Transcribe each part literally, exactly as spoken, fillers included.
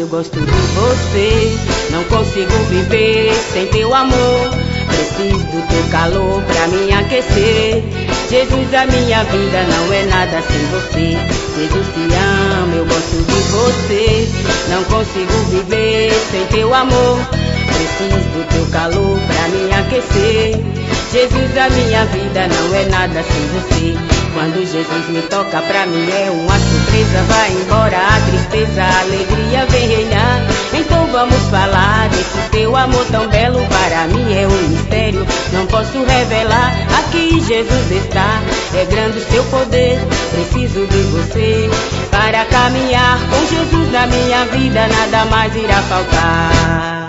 gosto de você. Não consigo viver sem teu amor. Preciso do teu calor pra me aquecer. Jesus, a minha vida não é nada sem você. Jesus, te amo, eu gosto de você. Não consigo viver sem teu amor. Preciso do teu calor pra me aquecer. Jesus, a minha vida não é nada sem você. Quando Jesus me toca, pra mim é uma surpresa. Vai embora a tristeza, a alegria vem reinar. Então vamos falar desse teu amor tão belo. Para mim é um mistério, não posso revelar. Aqui Jesus está, é grande o seu poder. Preciso de você para caminhar. Com Jesus na minha vida nada mais irá faltar.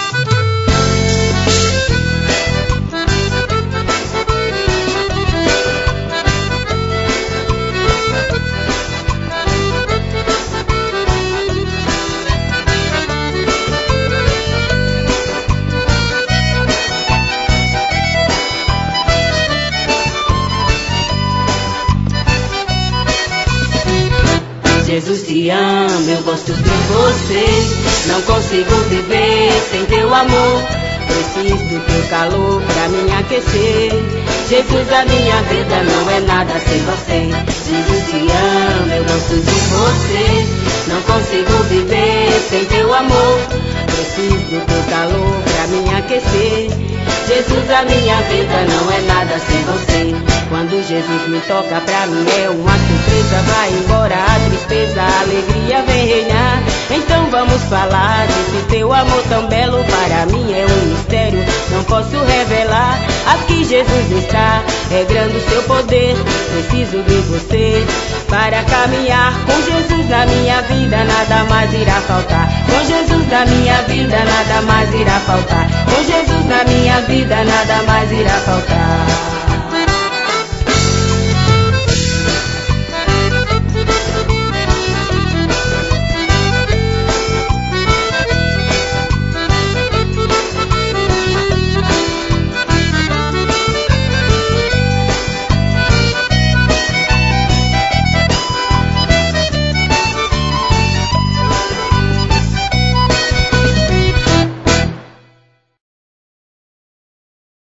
Jesus, te amo, eu gosto de você. Não consigo viver sem teu amor. Preciso do teu calor pra me aquecer. Jesus, a minha vida não é nada sem você. Jesus, te amo, eu gosto de você. Não consigo viver sem teu amor. Preciso do teu calor pra me aquecer. Jesus, a minha vida não é nada sem você. Quando Jesus me toca, pra mim é uma surpresa. Vai embora a tristeza, a alegria vem reinar. Então vamos falar desse teu amor tão belo. Para mim é um mistério, não posso revelar. Aqui Jesus está, é grande o seu poder. Preciso de você para caminhar. Com Jesus na minha vida nada mais irá faltar. Com Jesus na minha vida nada mais irá faltar. Com Jesus na minha vida nada mais irá faltar.